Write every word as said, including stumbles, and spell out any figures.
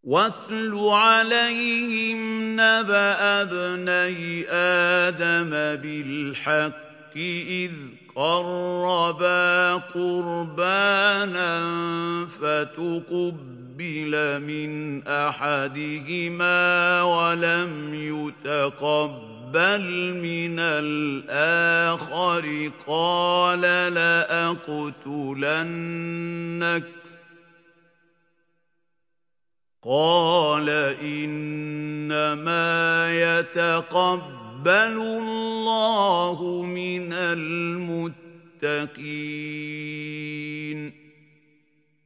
واتل عليهم نبأ ابني آدم بالحق إذ قربا قربانا فتقبل من أحدهما ولم يتقبل من الآخر قال لأقتلنك قال إنما يتقبل الله من المتقين